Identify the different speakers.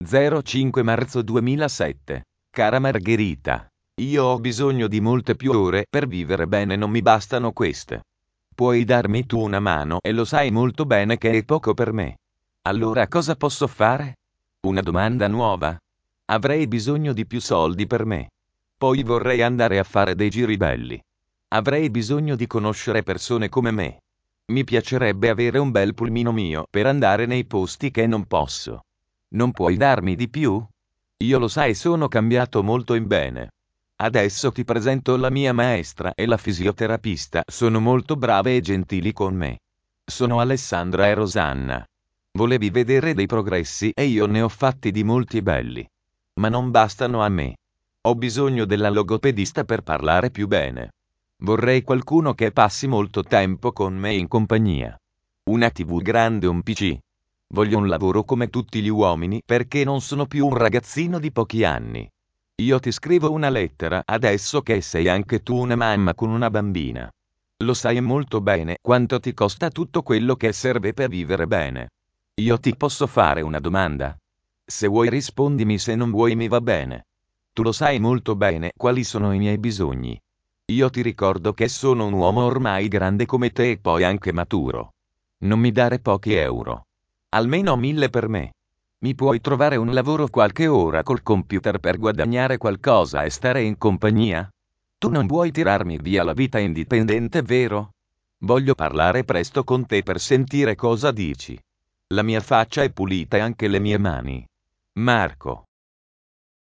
Speaker 1: 05 marzo 2007. Cara Margherita, io ho bisogno di molte più ore per vivere bene, non mi bastano queste. Puoi darmi tu una mano e lo sai molto bene che è poco per me. Allora cosa posso fare? Una domanda nuova? Avrei bisogno di più soldi per me. Poi vorrei andare a fare dei giri belli. Avrei bisogno di conoscere persone come me. Mi piacerebbe avere un bel pulmino mio per andare nei posti che non posso. Non puoi darmi di più? Io lo sai, sono cambiato molto in bene. Adesso ti presento la mia maestra e la fisioterapista, sono molto brave e gentili con me. Sono Alessandra e Rosanna. Volevi vedere dei progressi e io ne ho fatti di molti belli. Ma non bastano a me. Ho bisogno della logopedista per parlare più bene. Vorrei qualcuno che passi molto tempo con me in compagnia. Una TV grande, un PC. Voglio un lavoro come tutti gli uomini perché non sono più un ragazzino di pochi anni. Io ti scrivo una lettera adesso che sei anche tu una mamma con una bambina. Lo sai molto bene quanto ti costa tutto quello che serve per vivere bene. Io ti posso fare una domanda? Se vuoi rispondimi, se non vuoi mi va bene. Tu lo sai molto bene quali sono i miei bisogni. Io ti ricordo che sono un uomo ormai grande come te e poi anche maturo. Non mi dare pochi euro. Almeno 1000 per me. Mi puoi trovare un lavoro qualche ora col computer per guadagnare qualcosa e stare in compagnia? Tu non vuoi tirarmi via la vita indipendente, vero? Voglio parlare presto con te per sentire cosa dici. La mia faccia è pulita e anche le mie mani. Marco.